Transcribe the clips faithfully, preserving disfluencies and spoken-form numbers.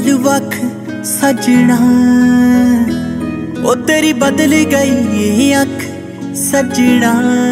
गल वख सजना, ओ तेरी बदल गई अख सजना।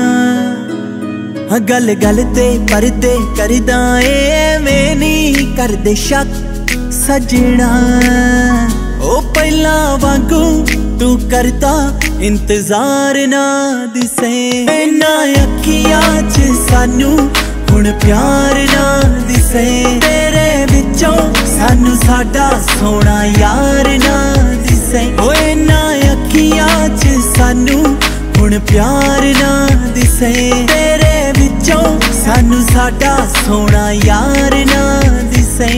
गल गल ते परदे करदा ए मैं नहीं करदे शक सजना। ओ पहला वांगू तू करदा इंतजार ना दिसे, ना अखियां च सानू हुण प्यार ना दिसे। तेरे विचों सानू साडा सोना यार ना दिसे। ओए ना अखियां च सानू हुण प्यार ना दिसे। तेरे विचों सानू साडा सोना यार ना दिसे।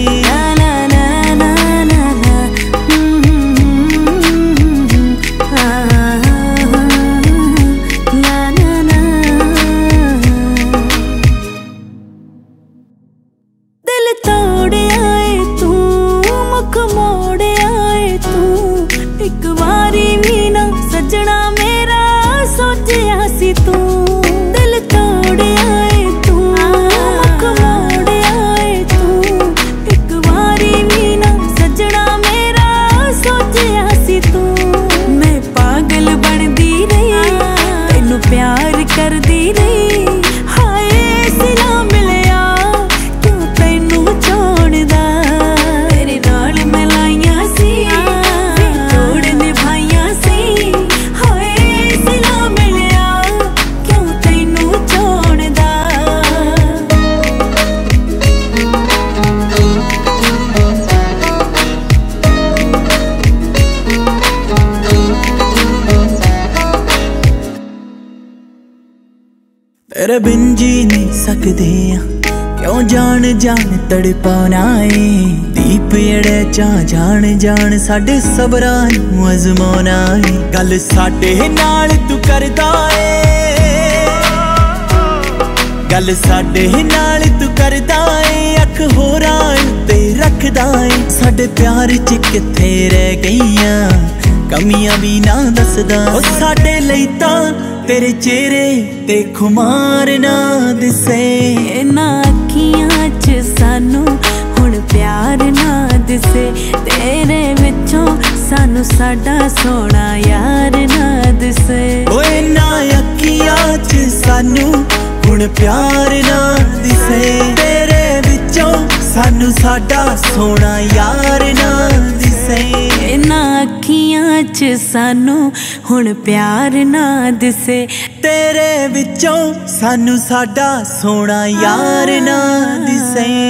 तेरे बिन जी नहीं सकदे क्यों जान जान तड़पाना है। दीप एड़े चा जान जान साडे सबरां नूं अजमाना है। गल साडे नाल तू करदा है, गल साडे नाल तू करदा है। अख होरां ते रखदा है, साडे प्यार च किथे रह गईयां कमियां भी ना दसदा। ओ साडे लई तां तेरे चेहरे ते खुमार ना दिसे। ना अखियां च सानू हुण प्यार ना दिसे। तेरे विचों सानू साडा सोना यार ना दिसे। ओए ना अखियां च सानू हुण प्यार ना दिसे। तेरे विचों सानू साडा सोना यार ना दिसे। ना अखियां च सानू हुण प्यार ना दिसे। तेरे विचों सानू साडा सोना यार ना दिसे।